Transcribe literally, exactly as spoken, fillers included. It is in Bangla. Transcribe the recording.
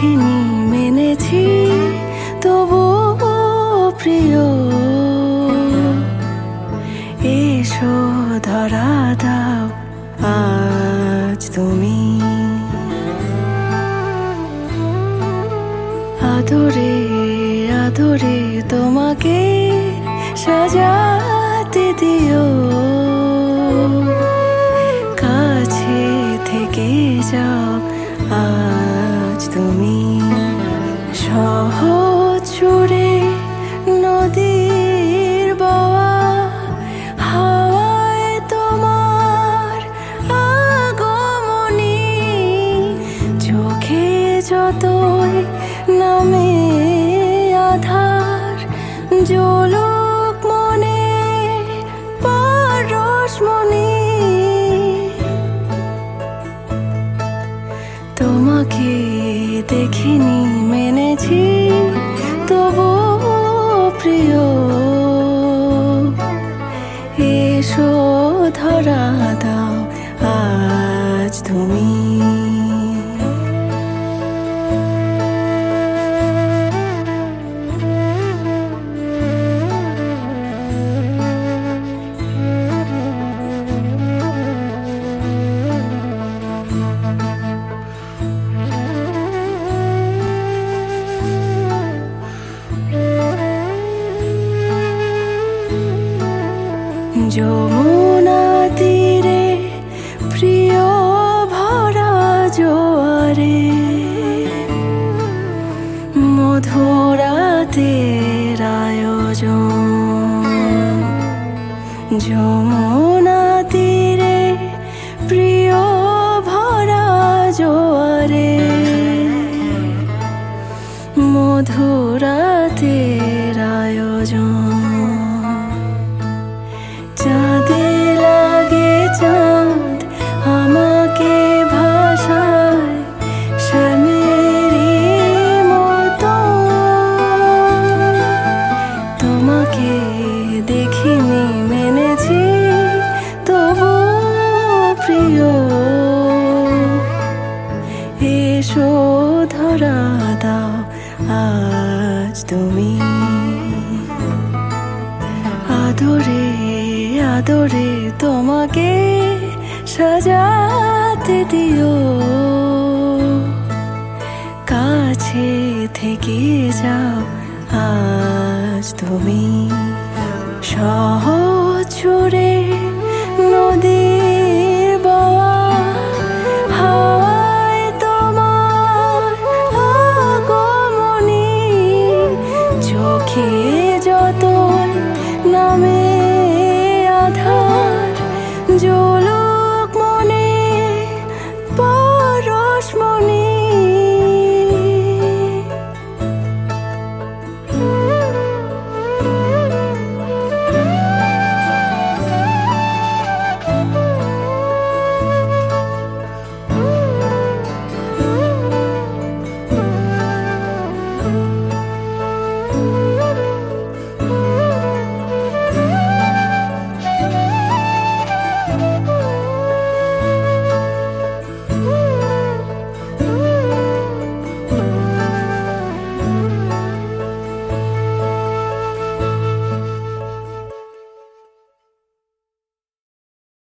দেখিনি মেনেছি তবু প্রিয় এসো ধরা দাও আজ তুমি আদরে আদরে তোমাকে সাজাতে দিও কাছে থেকে যাও আজ তুমি সহজ সুরে নদীর বাওয়া হাওয়ায় তোমার আগমনী চোখে যতই নামে আধার জ্বলুক মনে পরশমণি তোমাকে দেখিনি মেনেছি তবু প্রিয় এসো ধরা দাও আজ তুমি যমুনা তীরে প্রিয় ভরা জোয়ারে মধুরাতের আয়োজন যমুনা তীরে প্রিয় ভরা জোয়ারে মধুরাতের আয়োজন চাঁদে লাগে চাঁদ আমাকে ভাষায় শ্যামেরই মতো তোমাকে দেখিনি মেনেছি তবু প্রিয় এসো ধরা দাও আজ তুমি আদরে আদরে তোমাকে সাজাতে দিও কাছে থেকে যাও আজ তুমি সহজ